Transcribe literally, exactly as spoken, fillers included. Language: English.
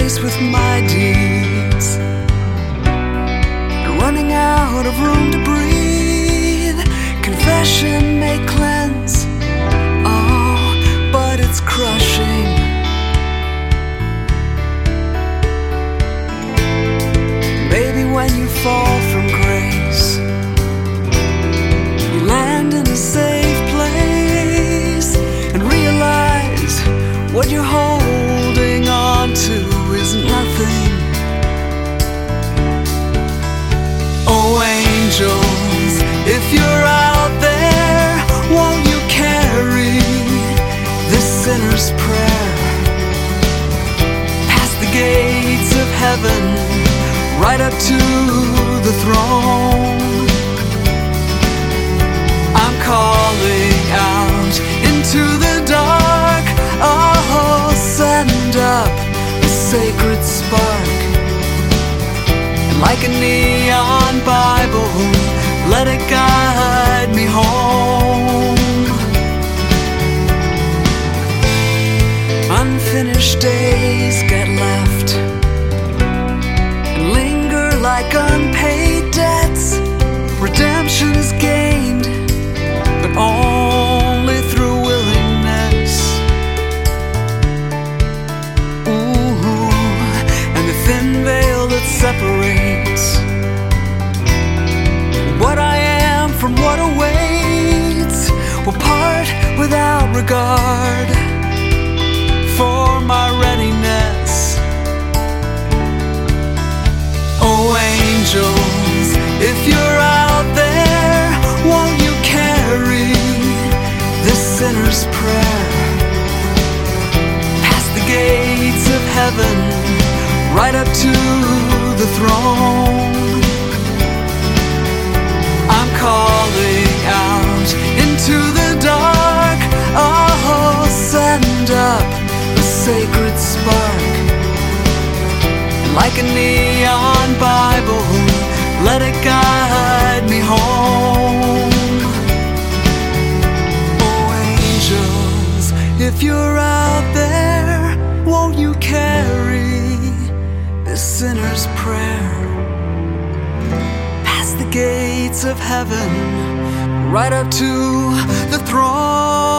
face with my deeds, and running out of room to breathe. Confession may cleanse, oh, but it's crushing. Maybe when you fall from grace, you land in a safe place and realize what you're holding on to is nothing. Oh, angels, if you're out there, won't you carry this sinner's prayer past the gates of heaven, right up to the throne? I'm calling out into the dark. Oh, send up a sacred spark, and like a neon Bible, let it guide me home. Unfinished days get left and linger like unpaid debts. Redemption is gained, but only through willingness. Ooh, and the thin veil that separates what I am from what awaits will part without regard for my readiness. Oh, angels, if you're out there, won't you carry this sinner's prayer past the gates of heaven, right up to the throne? I'm calling out into the dark. Oh, send up a sacred spark, and like a neon Bible, let it guide me home. Oh, angels, if you're out there, won't you carry this sinner's prayer past the gates of heaven, right up to the throne?